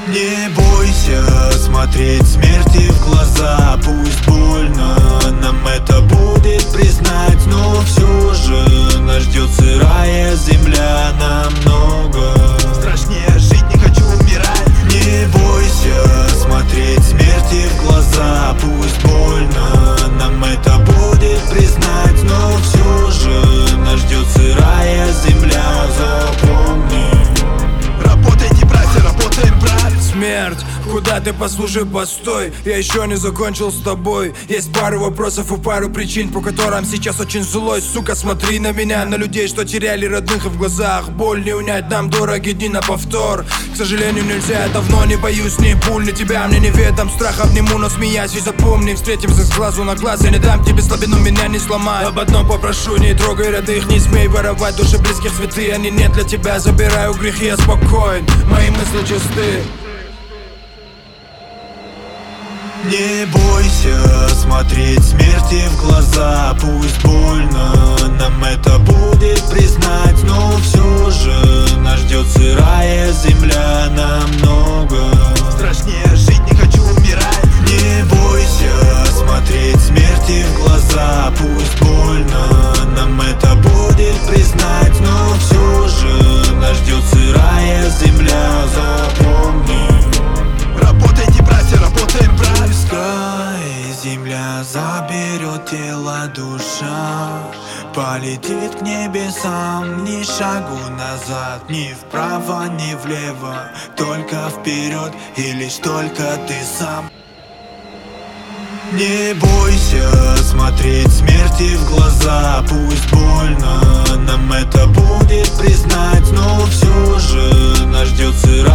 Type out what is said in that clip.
Не бойся смотреть смерти в глаза. Пусть больно, нам это будет признать, но все же нас ждет сырая земля. Намного страшнее жить, не хочу умирать. Не бойся смотреть смерти в глаза. Пусть больно, нам это будет признать, но все же нас ждет сырая земля. Запомни. Работайте, братья, работаем, брат. Смерть, куда ты, послушай, постой. Я еще не закончил с тобой. Есть пару вопросов и пару причин, по которым сейчас очень злой. Сука, смотри на меня, на людей, что теряли родных, и в глазах боль не унять, нам дороги дни на повтор. К сожалению, нельзя, я давно не боюсь ни пуль, ни тебя, мне неведом. Страх обниму, но смеясь, и запомни, встретимся с глазу на глаз. Я не дам тебе слабину, меня не сломай. Об одном попрошу, не трогай родных, не смей воровать души близких, цветы, они не для тебя. Забираю грехи, я спокоен, мои мысли чисты. Не бойся смотреть смерти в глаза. Пусть больно, нам это будет признать, но все же нас ждет сырая земля. Намного страшнее жить, не хочу умирать. Не бойся смотреть смерти в глаза. Пусть больно, нам это будет признать, но все же нас ждет сырая земля. Запомни. Работайте, братья, работаем, брат. Пускай земля заберет тело, душа полетит к небесам. Ни шагу назад, ни вправо, ни влево, только вперед, и лишь только ты сам. Не бойся смотреть смерти в глаза. Пусть больно, нам это будет признать, но все же нас ждет сыра.